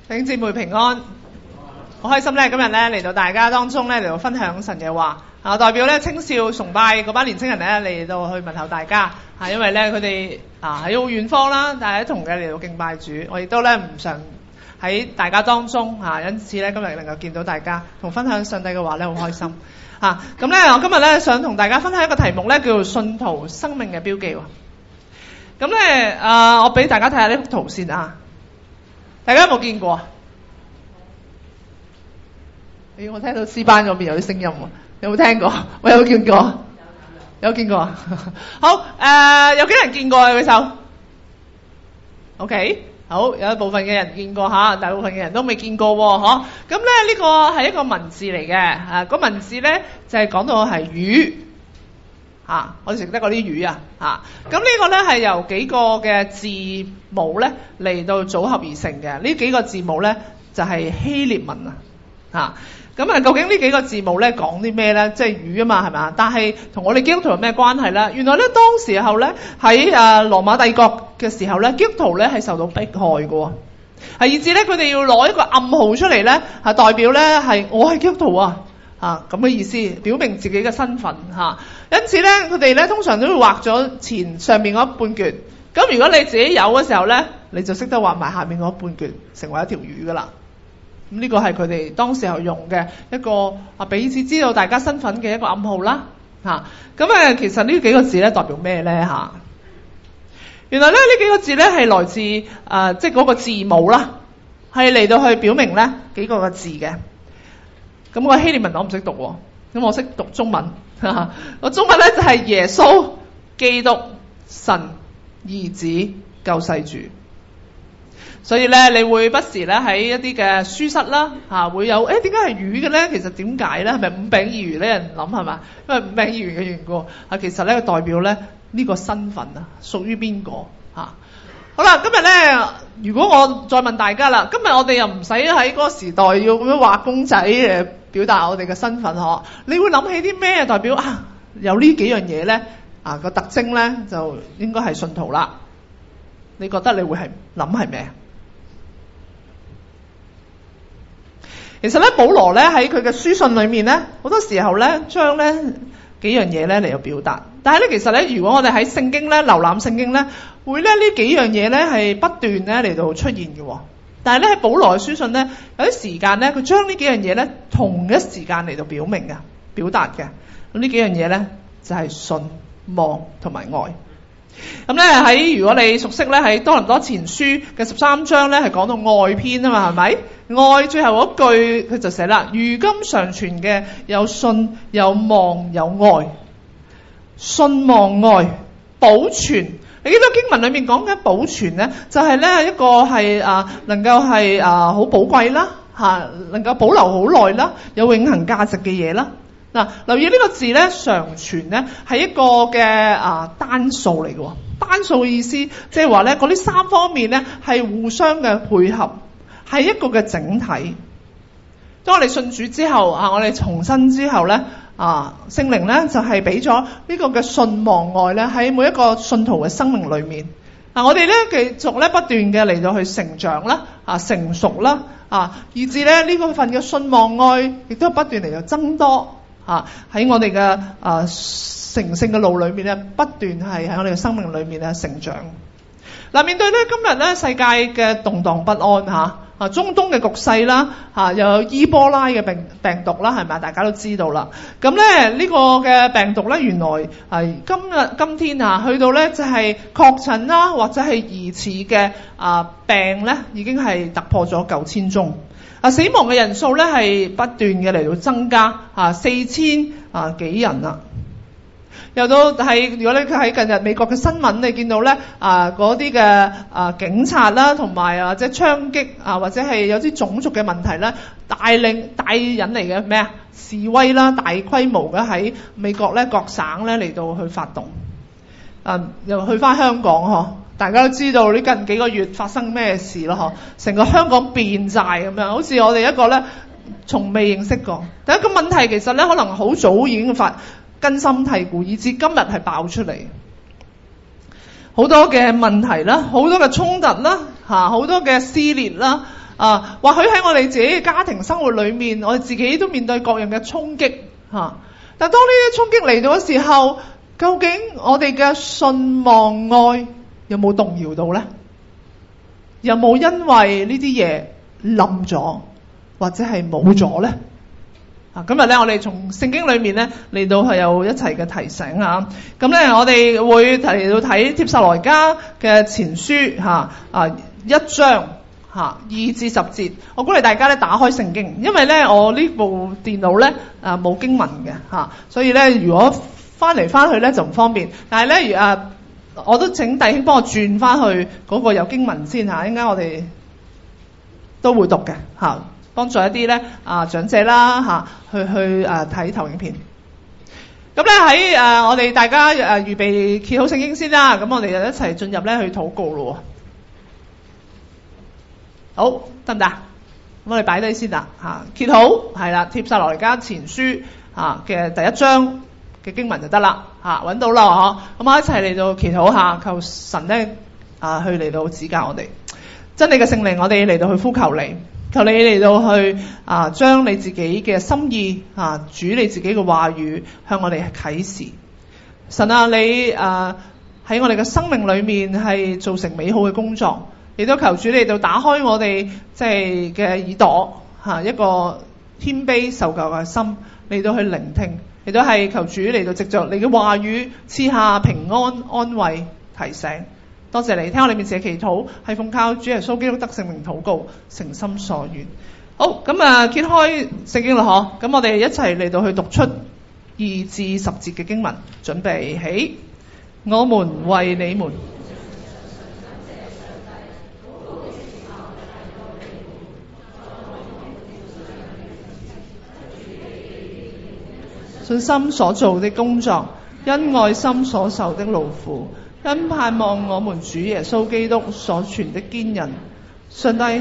弟兄姊妹平安，好開心咧！今日咧嚟到大家當中咧嚟到分享神嘅話，代表咧青少崇拜嗰班年青人咧嚟到去問候大家，因為咧佢哋喺好遠方啦，但係一同嘅嚟到敬拜主，我亦都咧唔常喺大家當中因此咧今日能夠見到大家同分享上帝嘅話咧好開心咁咧我今日咧想同大家分享一個題目咧叫做信徒生命嘅標記喎。咁咧我俾大家睇下呢幅圖先啊。大家有冇見過啊？我聽到詩班嗰邊有啲聲音喎，有冇聽過？我有冇見過？有見過啊？好有幾人見過啊？舉手。OK， 好，有一部分嘅人見過嚇，大部分嘅人都未見過喎，咁咧呢個係一個文字嚟嘅，個文字咧就係講到係魚。我哋食得嗰啲魚咁呢個咧係由幾個嘅字母咧嚟到組合而成嘅。呢幾個字母咧就係希臘文咁究竟呢幾個字母咧講啲咩咧？即係魚啊嘛，係咪？但係同我哋基督徒有咩關係咧？原來咧當時候咧喺羅馬帝國嘅時候咧，基督徒咧係受到迫害嘅，以至咧佢哋要攞一個暗號出嚟咧，代表咧係我係基督徒咁嘅意思，表明自己嘅身份因此咧，佢哋咧通常都會畫咗上面嗰半橛。咁如果你自己有嘅時候咧，你就識得畫埋下面嗰半橛，成為一條魚噶啦。咁呢個係佢哋當時候用嘅一個彼此知道大家身份嘅一個暗號啦。咁其實呢幾個字咧代表咩咧原來咧呢幾個字咧係來自即係嗰個字母啦，係嚟到去表明咧幾個字嘅。咁個希臘文我唔識讀喎，咁我識讀中文。我中文咧就係耶穌基督神兒子救世主。所以咧你會不時咧喺一啲嘅書室啦會有點解係魚嘅咧？其實點解咧？係咪五餅二魚呢？人諗係嘛？因為五餅二魚嘅緣故其實咧代表咧呢個身份屬於邊個好啦，今日咧如果我再問大家啦，今日我哋又唔使喺嗰個時代要咁樣畫公仔表達我哋嘅身份你會諗起啲咩代表有呢幾樣嘢咧個特徵咧就應該係信徒啦。你覺得你會係諗係咩？其實咧保羅咧喺佢嘅書信裏面咧好多時候咧將咧幾樣嘢咧嚟到表達，但係咧其實咧如果我哋喺聖經咧瀏覽聖經咧會咧呢幾樣嘢咧係不斷咧嚟到出現嘅。但係咧喺保羅嘅書信咧有啲時間咧佢將呢幾樣嘢咧同一時間嚟到表明嘅表達嘅。咁呢幾樣嘢咧就係信望同埋愛。咁咧喺如果你熟悉咧喺多倫多前書嘅13章咧係講到愛篇啊嘛，係咪？愛最後嗰句佢就寫啦，如今常存嘅有信有望有愛，信望愛保存。你見到經文裏面講嘅保存咧，就係咧一個係能夠係好寶貴啦能夠保留好耐啦，有永恆價值嘅嘢啦。留意呢個字咧，常存咧係一個嘅單數嚟嘅。單數嘅意思即係話咧嗰啲三方面咧係互相嘅配合，係一個嘅整體。當我哋信主之後我哋重生之後咧聖靈咧就係俾咗呢個嘅信望愛咧喺每一個信徒嘅生命裏面。我哋咧繼續咧不斷嘅嚟到去成長啦成熟啦以至咧呢個份嘅信望愛亦都不斷嚟到增多喺我哋嘅成聖嘅路裏面咧不斷係喺我哋嘅生命裏面咧成長。面對咧今日咧世界嘅動盪不安中東嘅局勢啦又有伊波拉嘅病毒啦，係咪？大家都知道啦。咁咧呢個嘅病毒咧原來係今天去到咧就係確診啦或者係疑似嘅病咧已經係突破咗9000宗。死亡嘅人數咧係不斷嘅嚟到增加4000幾人啦。又到係如果你喺近日美國嘅新聞，你見到咧嗰啲嘅警察啦，同埋或者槍擊或者係有啲種族嘅問題咧，帶引嚟嘅咩示威啦，大規模嘅喺美國咧各省咧嚟到去發動。又去翻香港大家都知道呢近幾個月發生咩事咯成個香港變晒咁樣，好似我哋一個咧從未認識過。第一個問題其實咧可能好早已經根深蒂固，以至今日係爆出嚟好多嘅問題啦，好多嘅衝突啦好多嘅撕裂啦或許喺我哋自己嘅家庭生活裏面，我哋自己都面對各樣嘅衝擊嚇。但當呢啲衝擊嚟到嘅時候，究竟我哋嘅信望愛有冇動搖到呢？有冇因為呢啲嘢冧咗，或者係冇咗呢？今日咧，我哋從聖經裏面咧嚟到係有一齊嘅提醒啊。咁咧，我哋會嚟到睇帖撒羅尼迦嘅前書1章2至10節。我鼓勵大家咧打開聖經，因為咧我呢部電腦咧冇經文嘅所以咧如果翻嚟翻去咧就唔方便。但係咧我都請弟兄幫我轉翻去嗰個有經文先嚇，應該我哋都會讀嘅幫助一啲咧長者啦去睇投影片。咁咧喺我哋大家預備揭好聖經先啦。咁我哋就一齊進入咧去禱告咯。好，得唔得？咁我哋擺低先啦揭好係啦，帖撒羅尼迦前書嘅第1章嘅經文就得啦揾到啦咁我一齊嚟到祈禱下，求神咧去嚟到指教我哋真理嘅聖靈，我哋嚟到去呼求你。求你嚟到去將你自己嘅心意主你自己嘅話語向我哋啟示。神啊，你喺我哋嘅生命裏面係做成美好嘅工作，亦都求主嚟到打開我哋即係嘅耳朵一個謙卑受教嘅心嚟到去聆聽，亦都係求主嚟到藉着你嘅話語賜下平安安慰提醒。多謝你聽我哋面前嘅祈禱，係奉靠主耶穌基督得聖名禱告，誠心所願。好，咁揭開聖經啦咁我哋一齊嚟到去讀出2至10節嘅經文，準備起。我們為你們信心所做的工作，因愛心所受的勞苦，因盼望我們主耶穌基督所存的堅忍。上帝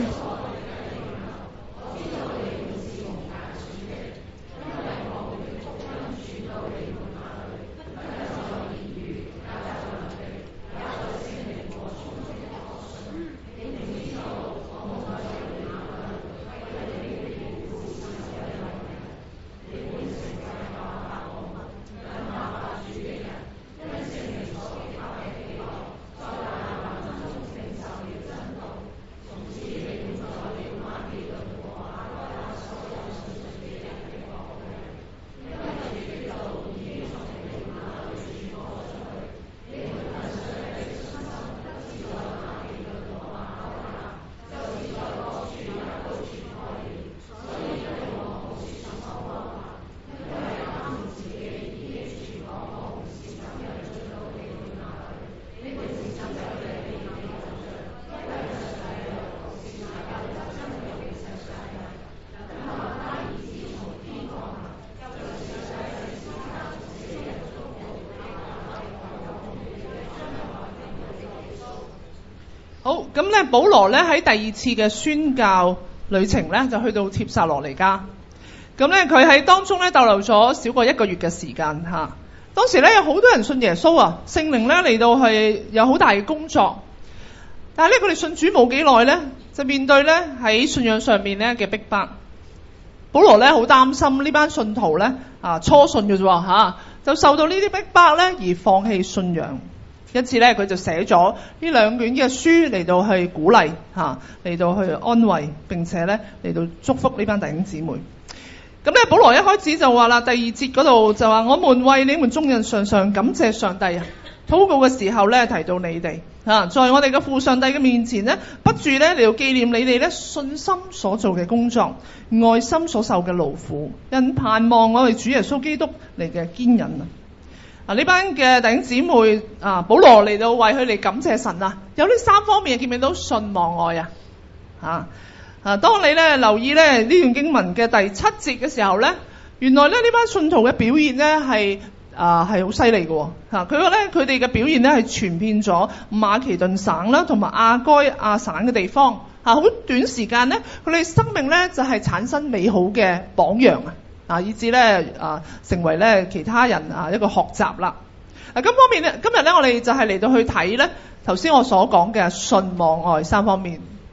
好，咁咧保羅咧喺第2次嘅宣教旅程咧就去到帖撒羅尼迦。咁咧佢喺當中咧逗留咗少過1個月嘅時間當時咧有好多人信耶穌聖靈咧嚟到係有好大嘅工作。但係咧佢哋信主冇幾耐咧，就面對咧喺信仰上面咧嘅逼迫。保羅咧好擔心呢班信徒咧初信嘅啫就受到呢啲逼迫咧而放棄信仰。因此咧佢就寫咗呢2卷嘅書嚟到去鼓勵嚟到去安慰，並且咧嚟到祝福呢班弟兄姊妹。咁咧保羅一開始就話啦，第2節嗰度就話我們為你們眾人常常感謝上帝禱告嘅時候咧提到你哋在我哋嘅父上帝嘅面前咧不住咧嚟到紀念你哋咧信心所做嘅工作，愛心所受嘅勞苦，因盼望我哋主耶穌基督嚟嘅堅忍呢班嘅弟兄姊妹保羅嚟到為佢哋感謝神有呢3方面，見唔見到信望愛當你咧留意咧呢段經文嘅第7節嘅時候咧，原來咧呢班信徒嘅表現咧係好犀利嘅佢話咧佢哋嘅表現咧係傳遍咗馬其頓省啦同埋亞該亞省嘅地方好短時間咧佢哋生命咧就係產生美好嘅榜樣以至咧成為咧其他人一個學習啦。咁方面咧，今日咧我哋就係嚟到去睇咧頭先我所講嘅信望愛3方面。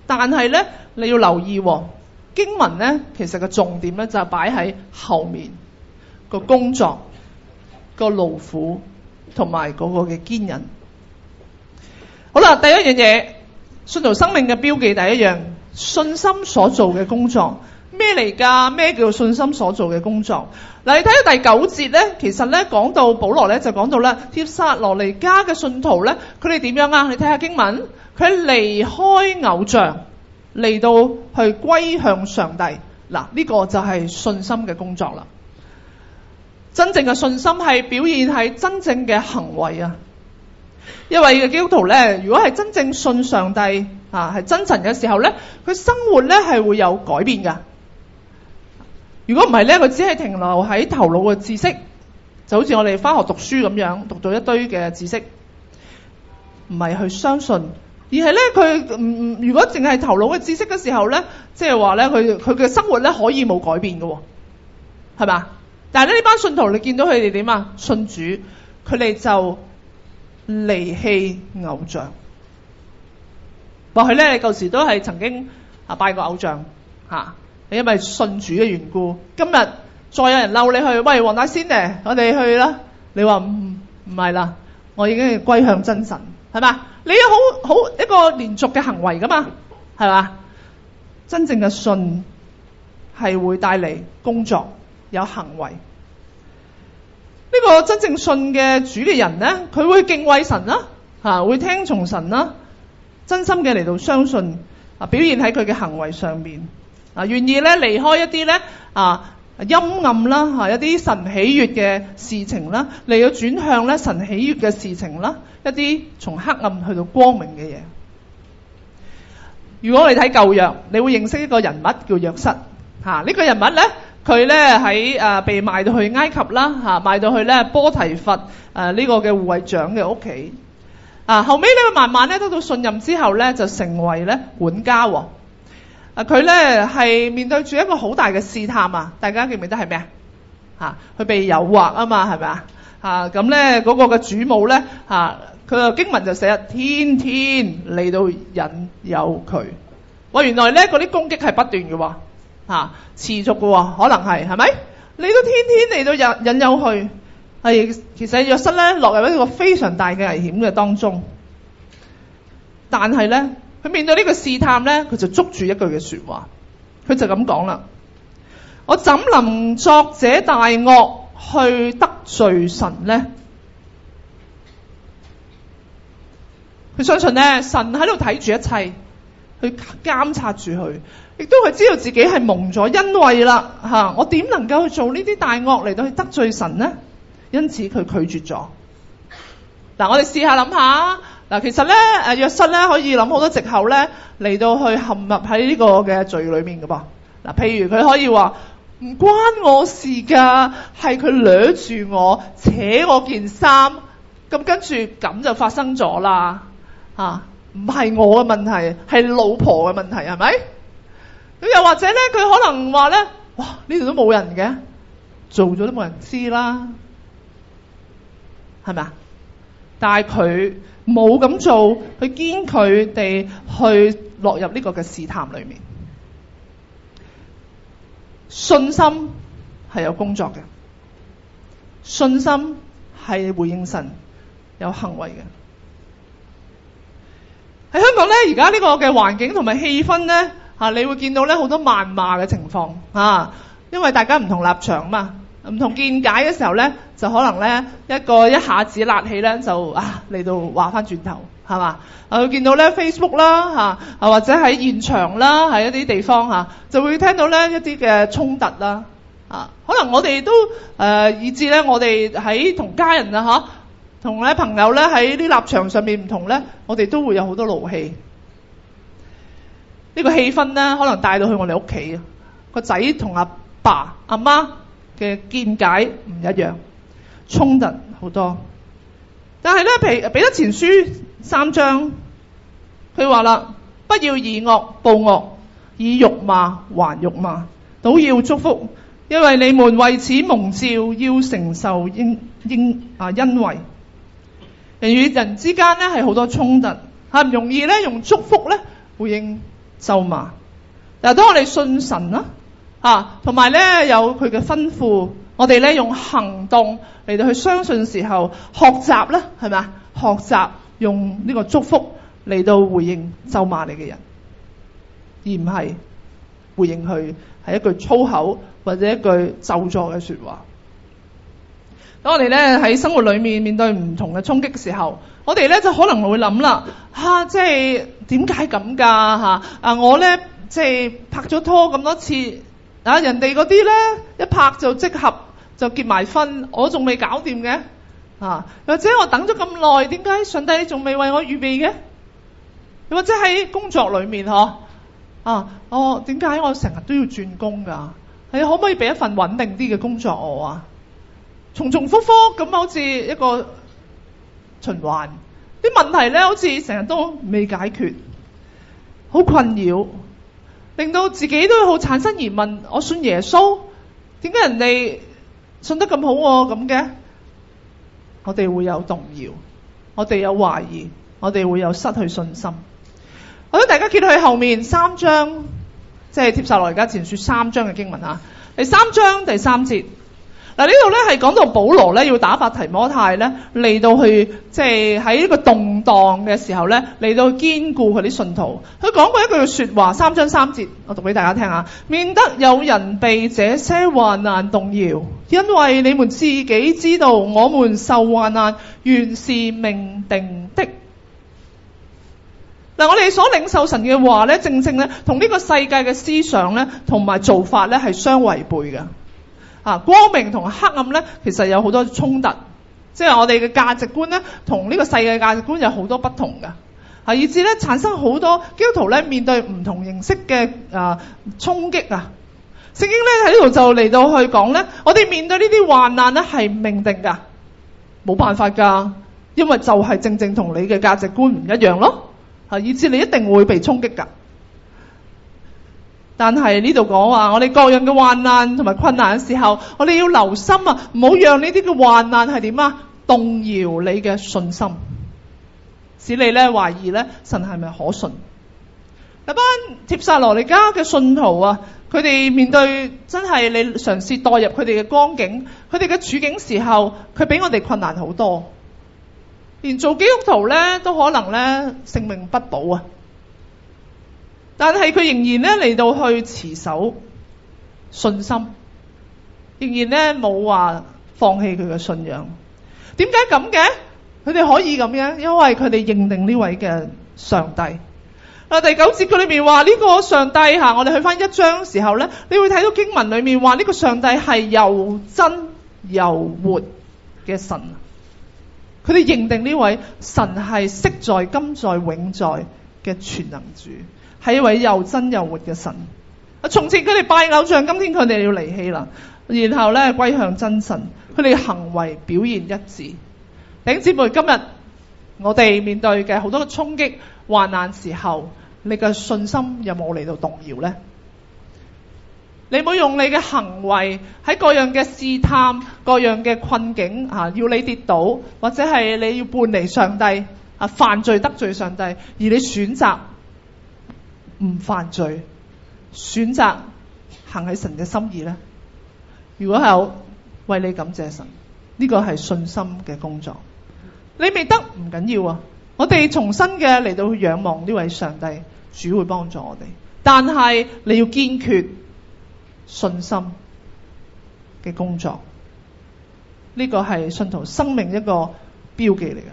但係咧你要留意經文咧，其實個重點咧就係擺喺後面個工作、個勞苦同埋嗰個嘅堅忍。好啦，第一樣嘢，信徒生命嘅標記，第一樣，信心所做嘅工作。咩嚟㗎？咩叫信心所做嘅工作？嗱，你睇到第9節咧，其實咧講到保羅咧就講到咧，帖撒羅尼迦嘅信徒咧，佢哋點樣啊？你睇下經文，佢離開偶像嚟到去歸向上帝。嗱，呢個就係信心嘅工作啦。真正嘅信心係表現喺真正嘅行為啊！一位嘅基督徒咧，如果係真正信上帝係真神嘅時候咧，佢生活咧係會有改變㗎。如果唔係咧，佢只係停留喺頭腦嘅知識，就好似我哋返學讀書咁樣，讀到一堆嘅知識，唔係去相信，而係咧佢如果淨係頭腦嘅知識嘅時候咧，即係話咧佢嘅生活咧可以冇改變嘅，係嘛？但係呢班信徒，你見到佢哋點啊？信主，佢哋就離棄偶像。或許咧，你舊時都係曾經拜過偶像嚇。你因為信主嘅緣故，今日再有人嬲你去，喂，黃大仙咧，我哋去啦。你話唔係啦，我已經歸向真神，係嘛？你有好一個連續嘅行為噶嘛，係嘛？真正嘅信係會帶嚟工作，有行為。呢個真正信嘅主嘅人咧，佢會敬畏神啦，會聽從神啦，真心嘅嚟到相信表現喺佢嘅行為上面。願意咧離開一啲咧陰暗啦，一啲神喜悅嘅事情啦，嚟到轉向咧神喜悅嘅事情啦，一啲從黑暗去到光明嘅嘢。如果我哋睇舊約，你會認識一個人物叫約瑟。呢個人物咧，佢咧喺被賣到去埃及啦，賣到去咧波提乏呢個嘅護衛長嘅屋企。後尾咧佢慢慢咧得到信任之後咧，就成為咧管家。佢咧係面對住一個好大嘅試探啊！大家記唔記得係咩啊？佢被誘惑啊嘛，係咪啊？咁咧嗰個嘅主母咧佢個經文就寫天天嚟到引誘佢。原來咧嗰啲攻擊係不斷嘅持續嘅可能係咪？你都天天嚟到引誘佢，其實約瑟咧落入一個非常大嘅危險嘅當中，但係咧。佢面對呢個試探咧，佢就捉住一句嘅說話，佢就咁講啦：我怎能作這大惡去得罪神呢？佢相信咧，神喺度睇住一切，去監察住佢，亦都係知道自己係蒙咗恩惠啦。我點能夠去做呢啲大惡嚟到去得罪神呢？因此佢拒絕咗。我哋試下諗下。其實咧，約瑟咧可以諗好多藉口咧嚟到去陷入喺呢個嘅罪裏面嘅噃。譬如佢可以話唔關我事㗎，係佢掠住我扯我件衫，咁跟住咁就發生咗啦。唔係我嘅問題，係老婆嘅問題，係咪？咁又或者咧，佢可能話咧，哇，呢度都冇人嘅，做咗都冇人知啦，係咪啊？但係佢冇咁做，去堅佢哋去落入呢個嘅試探裏面。信心係有工作嘅，信心係回應神，有行為嘅。喺香港咧，而家呢個嘅環境同埋氣氛咧，你會見到咧好多謾罵嘅情況因為大家唔同立場嘛。唔同見解嘅時候咧，就可能咧一下子辣起咧，就嚟到話翻轉頭，係嘛？會見到咧 Facebook 啦或者喺現場啦，喺一啲地方就會聽到咧一啲嘅衝突啦可能我哋都以至咧，我哋喺同家人同咧朋友咧喺啲立場上面唔同咧，我哋都會有好多怒氣。呢個氣氛咧，可能帶到去我哋屋企個仔同阿爸阿媽嘅見解唔一樣，衝突好多。但係咧，彼得前書3章，佢話啦：不要以惡報惡，以辱罵還辱罵，倒要祝福，因為你們為此蒙召，要承受恩惠。人與人之間咧係好多衝突，唔容易咧用祝福咧回應咒罵。但係當我哋信神啦，同埋咧有佢嘅吩咐，我哋咧用行動嚟到去相信嘅時候，學習咧係咪啊？學習用呢個祝福嚟到回應咒罵你嘅人，而唔係回應佢係一句粗口或者一句咒詛嘅說話。當我哋咧喺生活裏面面對唔同嘅衝擊嘅時候，我哋咧就可能會諗啦，即係點解咁㗎？我咧即係拍咗拖咁多次，人哋嗰啲咧一拍就即合就結埋婚，我仲未搞掂嘅，或者我等咗咁耐，點解上帝仲未為我預備嘅？又或者喺工作裏面點解我成日都要轉工㗎？你可唔可以俾一份穩定啲嘅工作我啊？重重複複咁好似一個循環，啲問題咧好似成日都未解決，好困擾，令到自己都好產生疑問。我信耶穌，點解人哋信得咁好咁嘅？我哋會有動搖，我哋有懷疑，我哋會有失去信心。我想大家揭去後面3章，即係帖撒羅尼迦前書3章嘅經文第3章第3節。嗱，呢度咧係講到保羅咧要打發提摩太咧嚟到去，即係喺呢個動盪嘅時候咧嚟到堅固佢啲信徒。佢講過一句說話，3章3節，我讀俾大家聽下。免得有人被這些患難動搖，因為你們自己知道，我們受患難原是命定的。嗱，我哋所領受神嘅話咧，正正咧同呢個世界嘅思想咧同埋做法咧係相違背嘅。光明同黑暗咧，其實有好多衝突，即係我哋嘅價值觀咧，同呢個世界價值觀有好多不同嘅，以致咧產生好多基督徒咧面對唔同形式嘅衝擊啊！聖經咧喺呢度就嚟到去講咧，我哋面對呢啲患難咧係命定噶，冇辦法噶，因為就係正正同你嘅價值觀唔一樣咯，以致你一定會被衝擊噶。但係呢度講話，我哋各樣嘅患難同埋困難嘅時候，我哋要留心唔好讓呢啲嘅患難係點動搖你嘅信心，使你咧懷疑咧神係咪可信。一班帖撒羅尼迦嘅信徒佢哋面對真係你嘗試代入佢哋嘅光景，佢哋嘅處境時候，佢比我哋困難好多，連做基督徒咧都可能咧性命不保但係佢仍然咧嚟到去持守信心，仍然咧冇話放棄佢嘅信仰。點解咁嘅？佢哋可以咁樣，因為佢哋認定呢位嘅上帝。第9節佢裏面話呢個上帝我哋去翻1章嘅時候咧，你會睇到經文裏面話呢個上帝係又真又活嘅神。佢哋認定呢位神係昔在、今在、永在嘅全能主。係一位又真又活嘅神。從前佢哋拜偶像，今天佢哋要離棄啦，然後咧歸向真神。佢哋嘅行為表現一致。弟兄姊妹，今日我哋面對嘅好多嘅衝擊、患難時候，你嘅信心有冇嚟到動搖呢？你冇用你嘅行為喺各樣嘅試探、各樣嘅困境要你跌倒，或者係你要叛離上帝犯罪得罪上帝，而你選擇唔犯罪，選擇行喺神嘅心意呢？如果係為你感謝神，呢個係信心嘅工作。你未得唔緊要我哋重新嘅嚟到去仰望呢位上帝，主會幫助我哋。但係你要堅決信心嘅工作，呢個係信徒生命一個標記嚟嘅。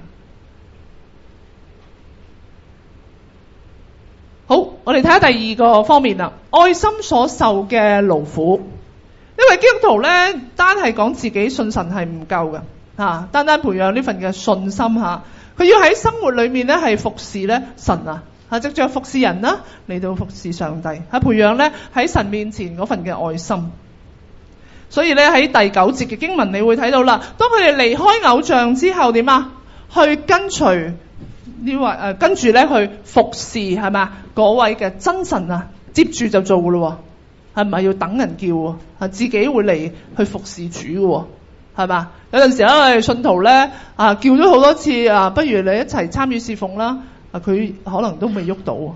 好，我哋睇下第2個方面啦，愛心所受嘅勞苦。因為基督徒咧，單係講自己信神係唔夠嘅，單單培養呢份嘅信心佢要喺生活裏面咧係服侍咧神藉著服侍人啦嚟到服侍上帝，培養咧喺神面前嗰份嘅愛心。所以咧喺第9節嘅經文，你會睇到啦，當佢哋離開偶像之後點去跟隨呢位跟住咧去服侍係咪嗰位嘅真神接住就做噶咯，係咪要等人叫自己會嚟去服侍主嘅係嘛？有陣時咧，我哋信徒咧叫咗好多次不如你一齊參與侍奉啦，佢可能都未喐到。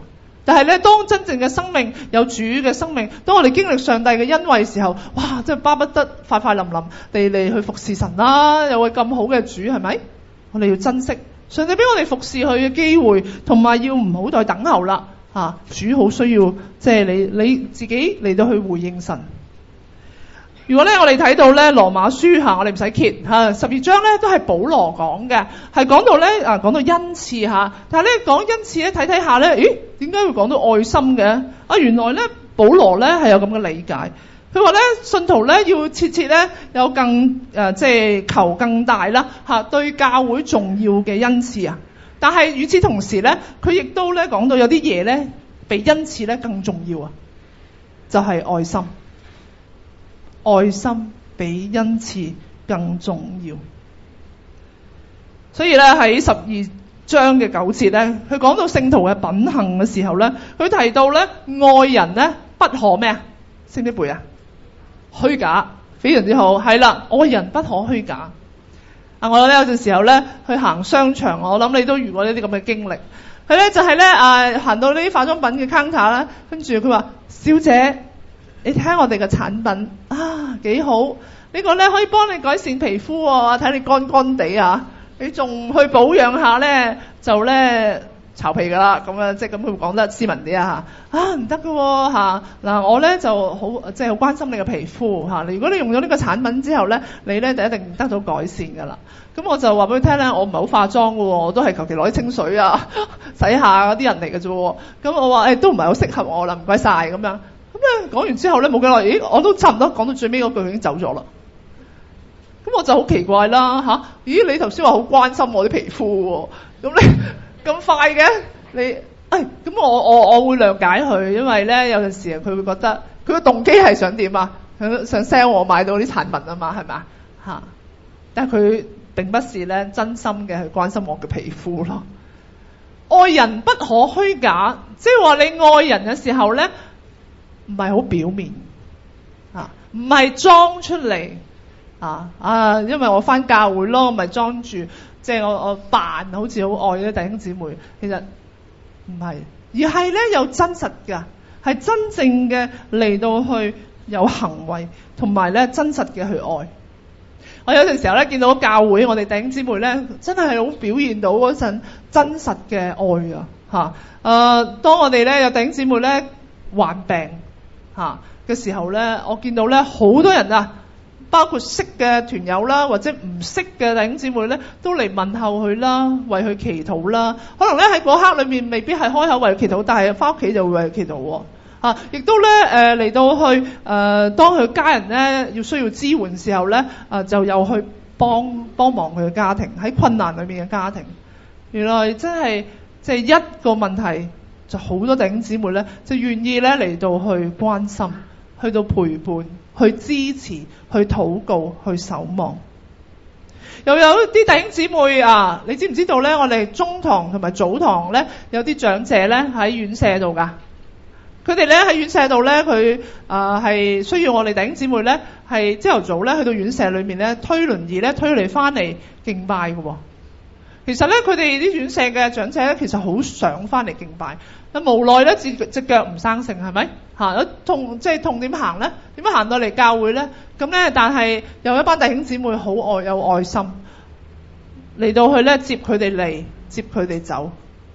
但係咧，當真正嘅生命有主嘅生命，當我哋經歷上帝嘅恩惠時候，哇！真係巴不得快快冧冧地嚟去服侍神啦！有位咁好嘅主，係咪？我哋要珍惜上帝俾我哋服侍佢嘅機會，同埋要唔好再等候啦。主好需要即係你自己嚟到去回應神。如果咧我哋睇到咧羅馬書我哋唔使揭12章咧都係保羅講嘅，係講到咧講到恩賜但係咧講恩賜咧睇下咧，咦點解會講到愛心嘅？原來咧保羅咧係有咁嘅理解。佢話咧信徒咧要切切咧有更即係求更大啦對教會重要嘅恩賜但係與此同時咧，佢亦都咧講到有啲嘢咧比恩賜咧更重要就係愛心。愛心比恩賜更重要，所以咧喺12章嘅9節咧，佢講到聖徒嘅品行嘅時候咧，佢提到咧愛人咧不可咩啊？識唔識背啊？虛假，非常之好，係啦，愛人不可虛假。我咧有陣時候咧去行商場，我諗你都遇過呢啲咁嘅經歷。佢咧就係咧行到呢啲化妝品嘅 counter 啦，跟住佢話：小姐，你睇下我哋嘅產品幾好，呢個咧可以幫你改善皮膚睇你乾乾地你仲去保養下咧就咧巢皮噶啦，咁樣即係咁佢會講得斯文啲唔得噶嗱，我咧就好即係好關心你嘅皮膚如果你用咗呢個產品之後咧，你咧就一定得到改善噶啦。咁我就話俾佢聽咧，我唔係好化妝噶，我都係求其攞啲清水洗下嗰啲人嚟嘅啫。咁我話都唔係好適合我啦，唔該晒咁樣。咁咧講完之後咧冇幾耐，我都差唔多講到最尾嗰句已經走咗啦。咁我就好奇怪啦咦，你頭先話好關心我啲皮膚咁你咁快嘅你咁我會諒解佢，因為咧有陣時佢會覺得佢個動機係想點想 sell 我買到啲產品嘛係咪但係佢並不是咧真心嘅去關心我嘅皮膚咯。愛人不可虛假，即係話你愛人嘅時候咧唔係好表面唔係裝出嚟因為我返教會咯，咪裝住即係我扮好似好愛啲弟兄姊妹，其實唔係，而係咧有真實㗎，係真正嘅嚟到去有行為，同埋咧真實嘅去愛。我有陣時候咧見到教會我哋弟兄姊妹咧真係好表現到嗰陣真實嘅愛當我哋咧有弟兄姊妹咧患病嘅時候咧，我見到咧好多人包括識嘅團友啦，或者唔識嘅弟兄姊妹咧，都嚟問候佢啦，為佢祈禱啦。可能咧喺嗰刻裏面未必係開口為佢祈禱，但係翻屋企就會為佢祈禱亦都咧嚟到去當佢家人咧要需要支援時候咧就又去幫忙佢嘅家庭，喺困難裏面嘅家庭。原來真係即係一個問題，就好多弟兄姊妹咧就願意咧嚟到去關心，去到陪伴，去支持，去禱告，去守望。又有啲弟兄姊妹你知唔知道咧？我哋中堂同埋早堂咧有啲長者咧喺院舍度噶。佢哋咧喺院舍度咧，佢係需要我哋弟兄姊妹咧係朝頭早咧去到院舍裏面咧推輪椅咧推嚟翻嚟敬拜嘅。其實咧佢哋啲院舍嘅長者咧其實好想翻嚟敬拜，但無奈咧隻腳唔生性，係咪痛點行咧？點樣行到嚟教會咧？咁咧但係有一班弟兄姊妹好有愛心嚟到去咧接佢哋嚟，接佢哋走，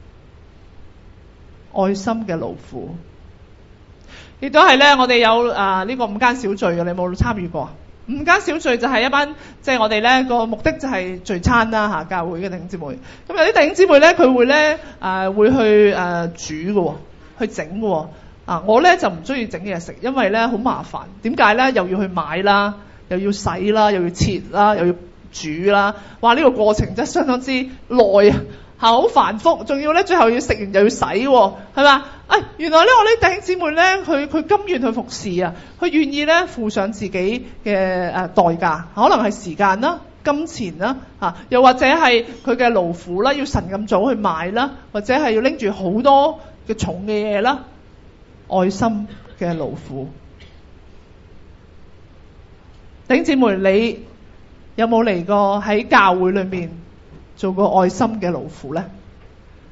愛心嘅勞苦。亦都係咧，我哋有呢個午間小聚嘅，你有冇參與過？午間小聚就係一班即係我哋咧個目的就係聚餐啦教會嘅弟兄姊妹。咁有啲弟兄姊妹咧，佢會咧會去煮嘅，去整嘅。我咧就唔中意整嘢食，因為咧好麻煩。點解咧？又要去買啦，又要洗啦，又要切啦，又要煮啦。哇！呢個過程真係相當之耐好繁複，仲要咧最後要食完又要洗係嘛？原來咧我啲弟兄姊妹咧，佢甘願去服侍佢願意咧付上自己嘅代價，可能係時間啦、金錢啦又或者係佢嘅勞苦啦，要晨咁早去買啦，或者係要拎住好多嘅重嘅嘢啦，愛心嘅勞苦。弟兄姊妹，你有冇嚟過喺教會裏面做過愛心嘅勞苦咧？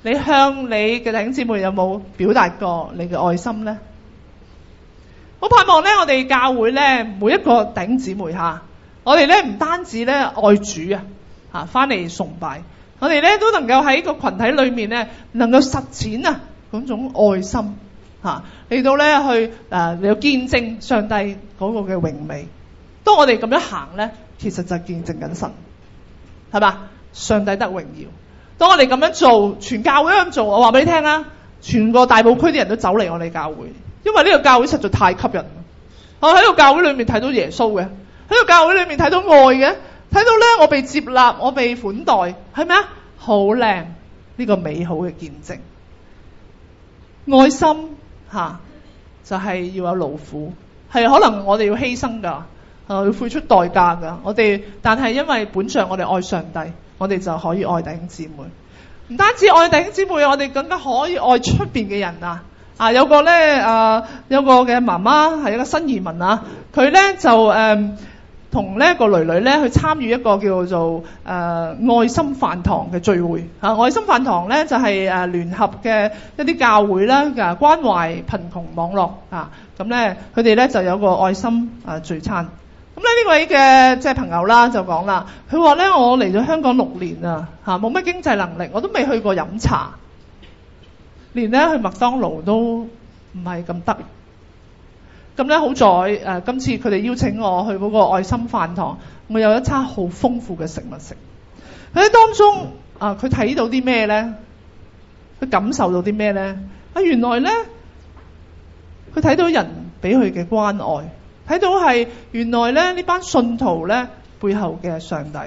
你向你嘅弟兄姊妹有冇表達過你嘅愛心呢？好盼望咧，我哋教會咧每一個弟兄姊妹吓，我哋咧唔單止咧愛主啊，翻嚟崇拜，我哋咧都能夠喺個群體裏面咧，能夠實踐嗰種愛心吓，嚟到咧去嚟到見證上帝嗰個嘅榮美。當我哋咁樣行咧，其實就係見證緊神，係嘛？上帝得榮耀。當我哋咁樣做，全教會咁做，我話俾你聽啊，全個大埔區啲人都走嚟我哋教會，因為呢個教會實在太吸引。我喺個教會裏面睇到耶穌嘅，喺個教會裏面睇到愛嘅，睇到咧我被接納，我被款待，係咪啊？好靚，呢個美好嘅見證。愛心就係要有勞苦，係可能我哋要犧牲噶，要付出代價噶。但係因為本着我哋愛上帝，我哋就可以愛弟兄姊妹。唔單止愛弟兄姊妹，我哋更加可以愛出邊嘅人有個嘅媽媽係一個新移民佢咧就同呢個女女咧去參與一個叫做愛心飯堂嘅聚會愛心飯堂咧就係聯合嘅一啲教會啦，關懷貧窮網絡咁咧佢哋咧就有個愛心聚餐。咁咧呢位嘅即係朋友啦就講啦，佢話咧我嚟咗香港6年冇乜經濟能力，我都未去過飲茶，連咧去麥當勞都唔係咁得。咁咧好在今次佢哋邀請我去嗰個愛心飯堂，我有一餐好豐富嘅食物食。佢喺當中佢睇到啲咩咧？佢感受到啲咩咧？原來咧佢睇到人俾佢嘅關愛，睇到係原來咧呢班信徒咧背後嘅上帝。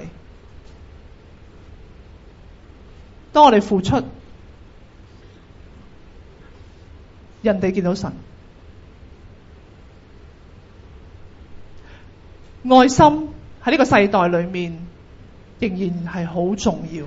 當我哋付出，人哋見到神。愛心喺呢個世代裏面仍然係好重要。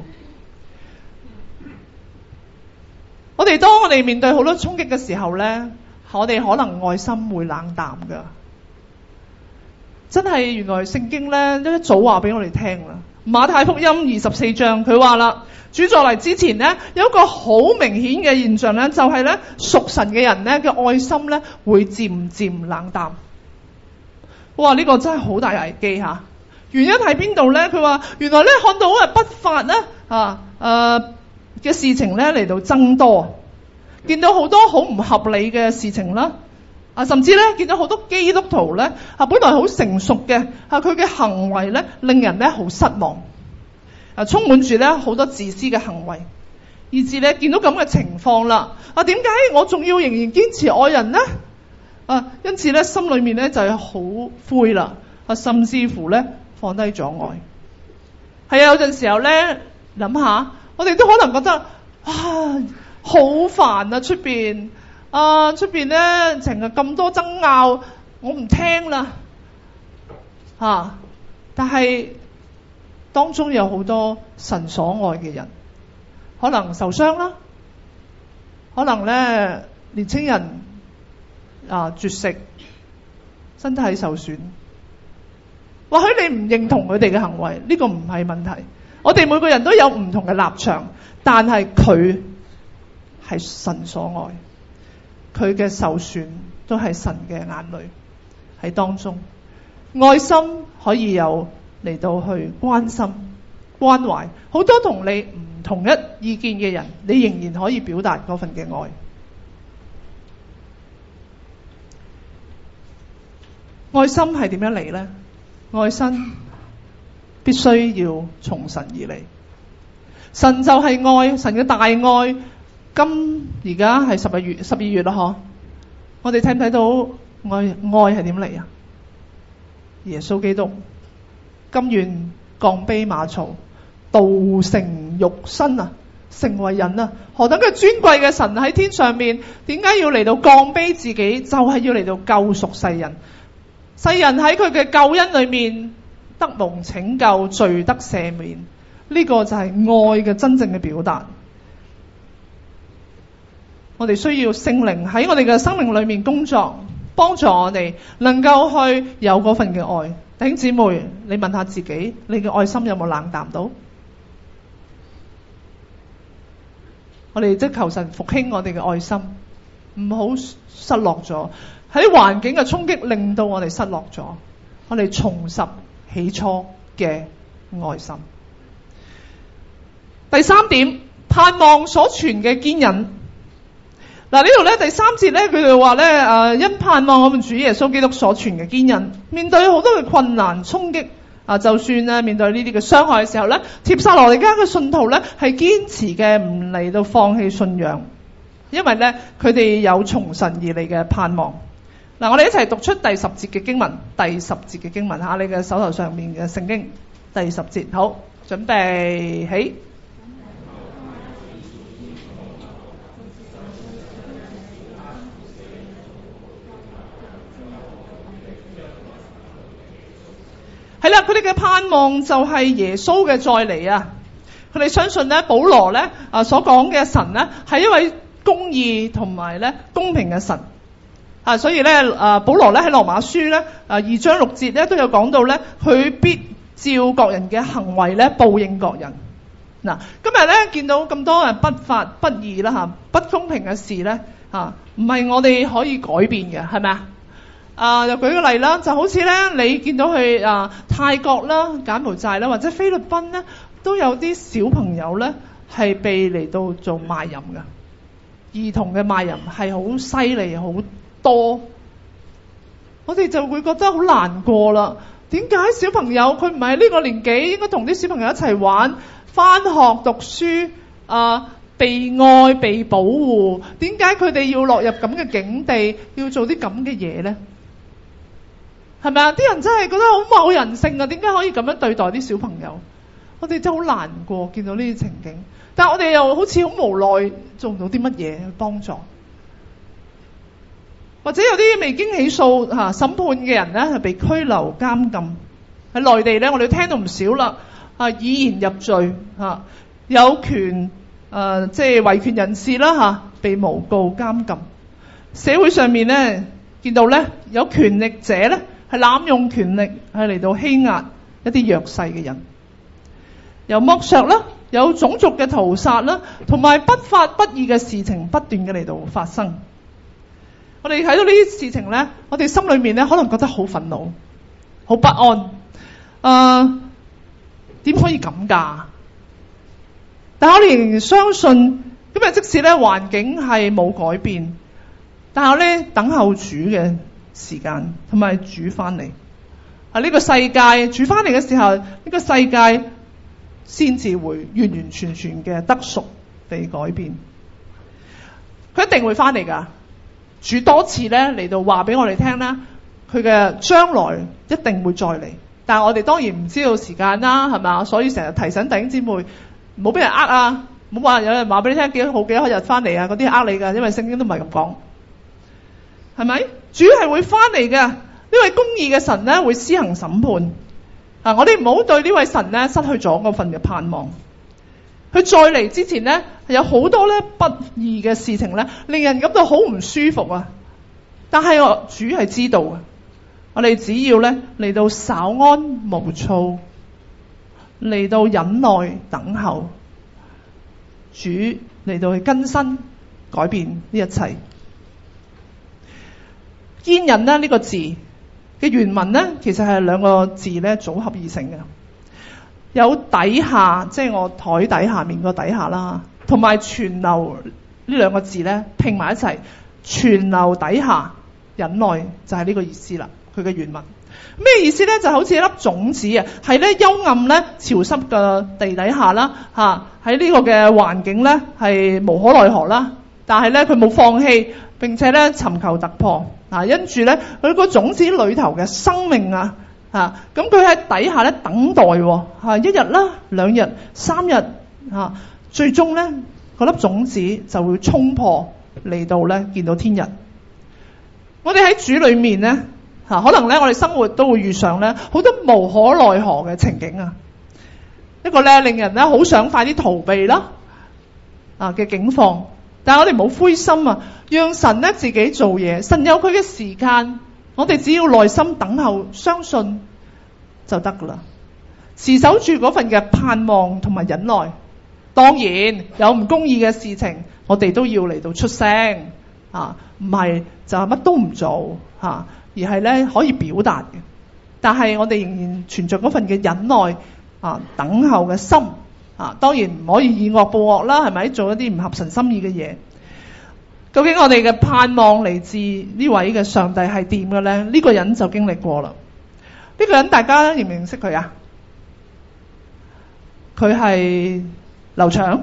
當我哋面對好多衝擊嘅時候呢，我哋可能愛心會冷淡噶。真係原來聖經呢一早話俾我哋聽啦。馬太福音24章佢話啦，主再嚟之前呢，有一個好明顯嘅現象呢，就係呢屬神嘅人呢嘅愛心呢會漸漸冷淡。哇！呢個真係好大危機吓。原因喺邊度咧？佢話原來咧看到不法咧嘅事情咧嚟到增多，見到好多好唔合理嘅事情啦。甚至咧見到好多基督徒咧本來好成熟嘅佢嘅行為咧令人咧好失望，充滿住咧好多自私嘅行為，以至咧見到咁嘅情況啦。點解我仲要仍然堅持愛人呢？因此咧，心裏面咧就係好灰啦，甚至乎咧放低咗愛。係有陣時候咧諗下，我哋都可能覺得好煩出邊咧成日咁多爭拗，我唔聽啦但係當中有好多神所愛嘅人，可能受傷啦，可能咧年青人絕食，身體受損。或許你唔認同佢哋嘅行為，呢個唔係問題。我哋每個人都有唔同嘅立場，但係佢係神所愛，佢嘅受損都係神嘅眼淚喺當中。愛心可以有嚟到去關心關懷，好多同你唔同一意見嘅人，你仍然可以表達嗰份嘅愛。愛心係點樣嚟呢？愛心必須要從神而嚟。神就係愛，神嘅大愛。而家係12月啦，嗬。我哋睇唔睇到愛係點嚟啊？耶穌基督甘願降卑馬槽，道成肉身成為人何等嘅尊貴嘅神喺天上面，點解要嚟到降卑自己？就係要嚟到救贖世人。世人喺佢嘅救恩裏面得蒙拯救，罪得赦免，呢個就係愛嘅真正嘅表達。我哋需要聖靈喺我哋嘅生命裏面工作，幫助我哋能夠去有嗰份嘅愛。弟兄姊妹，你問下自己，你嘅愛心有冇冷淡到？我我哋即求神復興我哋嘅愛心，唔好失落咗。喺環境嘅衝擊令到我哋失落咗，我哋重拾起初嘅愛心。第三點，盼望所存嘅堅忍。嗱，呢度咧第三節咧，佢哋話咧因盼望我們主耶穌基督所存嘅堅忍，面對好多嘅困難衝擊就算咧面對呢啲嘅傷害嘅時候咧，帖撒羅尼迦嘅信徒咧係堅持嘅，唔嚟到放棄信仰，因為咧佢哋有從神而嚟嘅盼望。嗱，我哋一齊讀出第10節嘅經文，第10節嘅經文吓，你嘅手頭上面嘅聖經第10節，好，準備起。係啦，佢哋嘅盼望就係耶穌嘅再嚟啊！佢哋相信咧，保羅咧所講嘅神咧係一位公義同埋咧公平嘅神所以咧保羅咧喺羅馬書咧2章6節咧都有講到咧，佢必照各人嘅行為咧報應各人。嗱，今日咧見到咁多人不法不義啦不公平嘅事咧唔係我哋可以改變嘅，係咪啊？又舉個例啦，就好似咧，你見到去泰國啦、柬埔寨啦，或者菲律賓咧，都有啲小朋友咧係被嚟到做賣淫嘅，兒童嘅賣淫係好犀利，好多，我哋就會覺得好難過啦。點解小朋友佢唔係呢個年紀應該同啲小朋友一齊玩、返學讀書被愛被保護？點解佢哋要落入咁嘅境地，要做啲咁嘅嘢咧？係咪啊？啲人真係覺得好冇人性啊！點解可以咁樣對待啲小朋友？我哋真係好難過見到呢啲情景，但係我哋又好似好無奈，做唔到啲乜嘢去幫助。或者有啲未經起訴審判嘅人咧，係被拘留監禁。喺內地咧，我哋聽到唔少啦，以言入罪有權即係維權人士啦被誣告監禁。社會上面咧見到咧有權力者咧係濫用權力係嚟到欺壓一啲弱勢嘅人，有剝削啦，有種族嘅屠殺啦，同埋不法不義嘅事情不斷嘅嚟到發生。我哋睇到呢啲事情咧，我哋心裏面咧可能覺得好憤怒、好不安。點可以咁㗎？但係我哋仍然相信，今日即使咧環境係冇改變，但係我咧等候主嘅時間同埋主翻嚟。呢個世界主翻嚟嘅時候，呢個世界先至會完完全全嘅得贖地改變。佢一定會翻嚟㗎。主多次咧嚟到話俾我哋聽啦，佢嘅將來一定會再嚟，但係我哋當然唔知道時間啦，係咪？所以成日提醒弟兄姊妹唔好俾人呃唔好話有人話俾你聽幾多日翻嚟嗰啲係呃你㗎，因為聖經都唔係咁講，係咪？主係會翻嚟嘅，呢位公義嘅神咧會施行審判。我哋唔好對呢位神咧失去咗嗰份嘅盼望。佢再嚟之前咧，有好多咧不義嘅事情咧，令人感到好唔舒服啊！但係主係知道嘅，我哋只要咧嚟到稍安毋躁，嚟到忍耐等候，主嚟到去更新改變呢一切。堅忍呢個字嘅原文咧，其實係兩個字咧組合而成嘅。有底下，即係我台底下面個底下啦，同埋存留呢兩個字咧拼埋一齊，存留底下忍耐就係呢個意思啦。佢嘅原文咩意思咧？就好似一粒種子啊，係咧幽暗咧潮濕嘅地底下啦，喺呢個嘅環境咧係無可奈何啦，但係咧佢冇放棄，並且咧尋求突破因住咧佢個種子裏頭嘅生命咁佢喺底下咧等待1日啦、2日、3日最終咧嗰粒種子就會衝破嚟到咧見到天日。我哋喺主裏面咧可能咧我哋生活都會遇上咧好多無可奈何嘅情景一個咧令人咧好想快啲逃避啦嘅境況，但係我哋冇灰心讓神咧自己做嘢，神有佢嘅時間。我哋只要耐心等候，相信就得噶啦。持守住嗰份嘅盼望同埋忍耐。當然有唔公義嘅事情我哋都要嚟到出聲唔係就係乜都唔做而係咧可以表達嘅。但係我哋仍然存着嗰份嘅忍耐等候嘅心當然唔可以以惡報惡啦，係咪？做一啲唔合神心意嘅嘢。究竟我哋嘅盼望嚟自呢位嘅上帝係點嘅咧？呢個人就經歷過啦。呢個人大家認唔認識佢啊？佢係劉翔，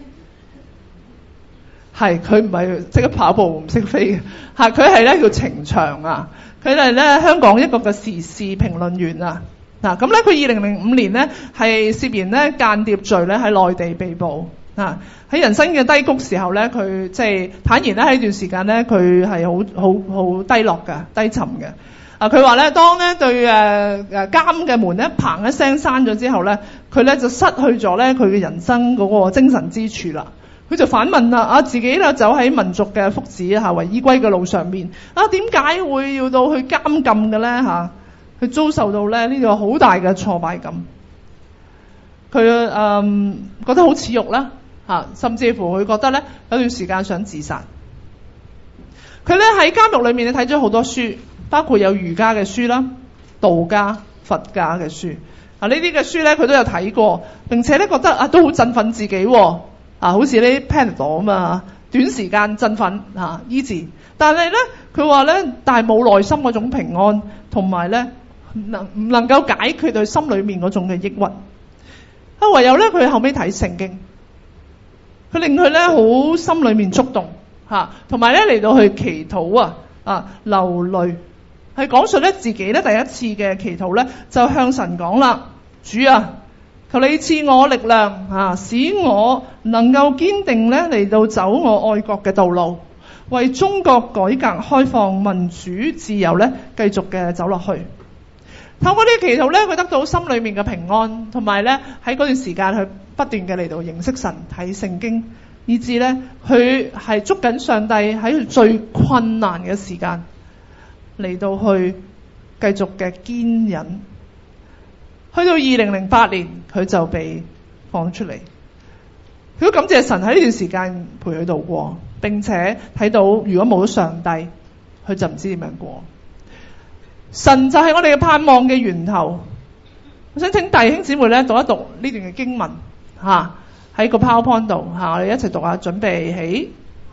係佢唔係識得跑步唔識飛嘅，佢係咧叫程翔啊。佢係咧香港一個嘅時事評論員啊。咁咧佢2005年咧係涉嫌咧間諜罪咧喺內地被捕喺人生嘅低谷時候咧，佢即係坦言咧喺呢段時間咧佢係好低落嘅、低沉嘅。佢話咧，當咧對監嘅門咧砰一聲閂咗之後咧，佢咧就失去咗咧佢嘅人生嗰個精神支柱啦。佢就反問啦，自己咧走喺民族嘅福祉為依歸嘅路上面，點解會要到去監禁嘅咧佢遭受到咧呢個好大嘅挫敗感。佢覺得好恥辱啦甚至乎佢覺得咧有段時間想自殺。佢咧喺監獄裏面睇咗好多書，包括有儒家嘅書啦、道家、佛家嘅書。呢啲嘅書咧佢都有睇過，並且咧覺得都好振奮自己好似呢啲 Panadol 嘛，短時間振奮醫治。但係咧佢話咧，但係冇內心嗰種平安，同埋咧唔能夠解決佢心裏面嗰種嘅抑鬱。唯有咧佢後尾睇聖經，佢令佢咧好心裏面觸動同埋咧嚟到去祈禱流淚，係講述咧自己咧第一次嘅祈禱咧就向神講啦：主求你賜我力量使我能夠堅定咧嚟到走我愛國嘅道路，為中國改革開放、民主自由咧繼續嘅走落去。透過呢個祈禱咧，佢得到心裏面嘅平安，同埋咧喺嗰段時間佢不斷嘅嚟到認識神、睇聖經，以至咧佢係捉緊上帝喺佢最困難嘅時間嚟到去繼續嘅堅忍。去到2008年，佢就被放出嚟。佢都感謝神喺呢段時間陪佢度過，並且睇到如果冇咗上帝，佢就唔知點樣過。神就係我哋嘅盼望嘅源頭。我想請弟兄姊妹咧讀一讀呢段嘅經文喺個 PowerPoint 度我哋一齊讀下，準備起。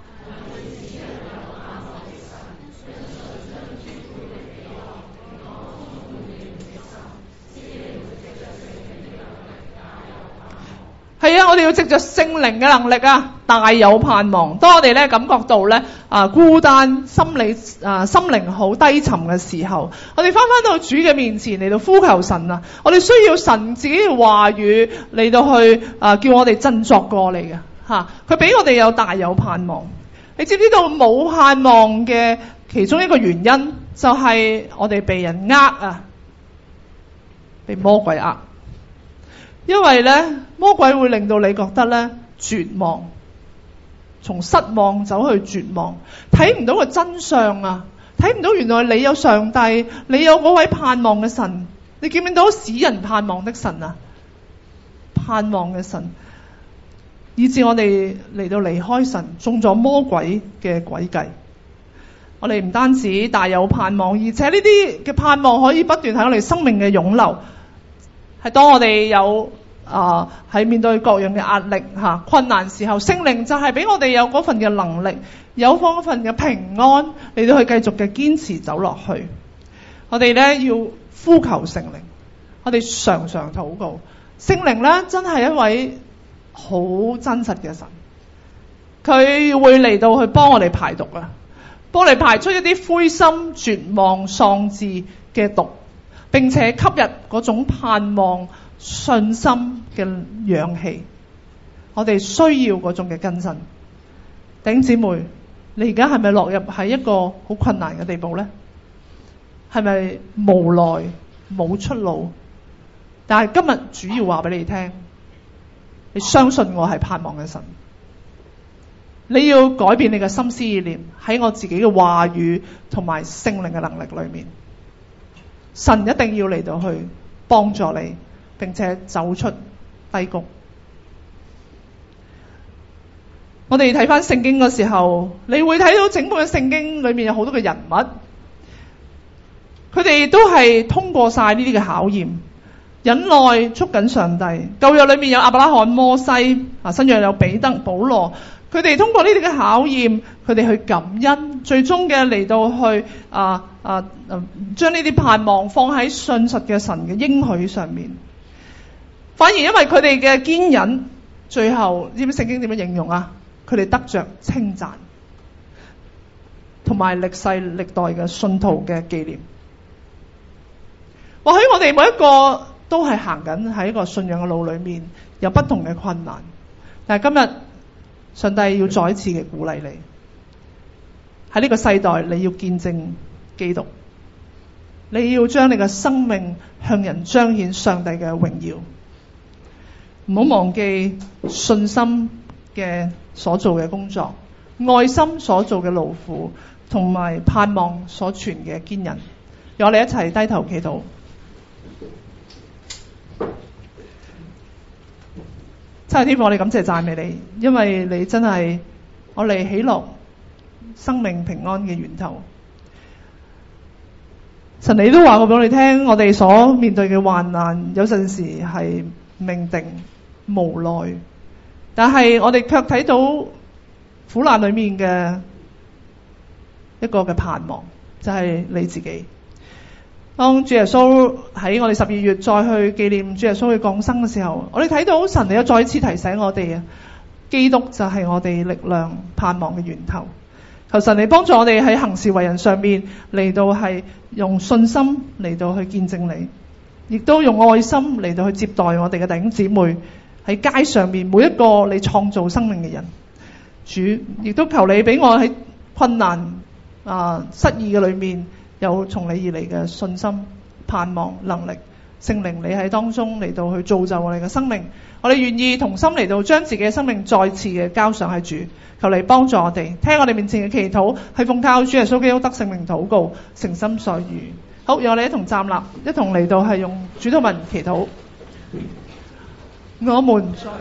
係啊，我哋要藉着聖靈嘅能力大有盼望。當我哋咧感覺到咧孤單、心靈好低沉嘅時候，我哋翻到主嘅面前嚟到呼求神我哋需要神自己嘅話語嚟到去叫我哋振作過嚟嘅佢俾我哋有大有盼望。你知唔知道冇盼望嘅其中一個原因就係我哋被人被魔鬼因為咧魔鬼會令到你覺得咧絕望，從失望走去絕望，睇唔到個真相睇唔到原來你有上帝，你有嗰位盼望嘅神。你見唔見到使人盼望的神盼望嘅神，以致我哋嚟到離開神，中咗魔鬼嘅詭計。我哋唔單止大有盼望，而且呢啲嘅盼望可以不斷喺我哋生命嘅湧流。係當我哋有喺面對各樣嘅壓力困難時候，聖靈就係俾我哋有嗰份嘅能力，有嗰份嘅平安嚟到去繼續嘅堅持走落去。我哋咧要呼求聖靈，我哋常常禱告。聖靈咧真係一位好真實嘅神，佢會嚟到去幫我哋排毒幫我哋排出一啲灰心、絕望、喪志嘅毒，並且吸入嗰種盼望、信心嘅氧氣。我哋需要嗰種嘅更新。弟兄姊妹，你而家係咪落入喺一個好困難嘅地步呢？係咪無奈冇出路？但係今日主要話俾你聽，你相信我係盼望嘅神。你要改變你嘅心思意念，喺我自己嘅話語同埋聖靈嘅能力裏面，神一定要嚟到去幫助你，並且走出低谷。 我哋睇返聖經嘅時候，你會睇到整本嘅聖經裏面有好多嘅人物，佢哋都係通過晒呢啲嘅考驗，忍耐捉緊上帝。舊約裏面有亞伯拉罕、摩西，新約有彼得、保羅，佢哋通過呢啲嘅考驗，佢哋去感恩，最終嘅嚟到去將呢啲盼望放喺信實嘅神嘅應許上面。反而因為佢哋嘅堅忍，最後知唔知聖經點樣形容啊？佢哋得着稱讚，同埋歷世歷代嘅信徒嘅紀念。或許我哋每一個都係行緊喺一個信仰嘅路裏面，有不同嘅困難，但係今日上帝要再一次嘅鼓勵你，喺呢個世代你要見證基督，你要將你嘅生命向人彰顯上帝嘅榮耀。唔好忘記信心嘅所做嘅工作，愛心所做嘅勞苦，同埋盼望所存嘅堅忍。讓我哋一齊低頭祈禱。親愛的天父，我哋感謝讚美你，因為你真係我哋喜樂生命平安嘅源頭。神，你都話過俾我哋聽，我哋所面對嘅患難有陣時係命定無奈，但係我哋卻睇到苦難裏面嘅一個嘅盼望，就係你自己。當主耶穌喺我哋12月再去紀念主耶穌去降生嘅時候，我哋睇到神你又再一次提醒我哋啊，基督就係我哋力量盼望嘅源頭。求神你幫助我哋喺行事為人上面嚟到係用信心嚟到去見證你，亦都用愛心嚟到去接待我哋嘅弟兄姊妹喺街上面每一個你創造生命嘅人。主亦都求你俾我喺困難失意嘅裏面有從你而嚟嘅信心、盼望、能力。聖靈你喺當中嚟到去造就我哋嘅生命，我哋願意同心嚟到將自己嘅生命再次嘅交上喺主。求你幫助我哋，聽我哋面前嘅祈禱，係奉靠主耶穌基督得聖名禱告，誠心所願。好，讓我哋一同站立，一同嚟到係用主禱文祈禱。我們在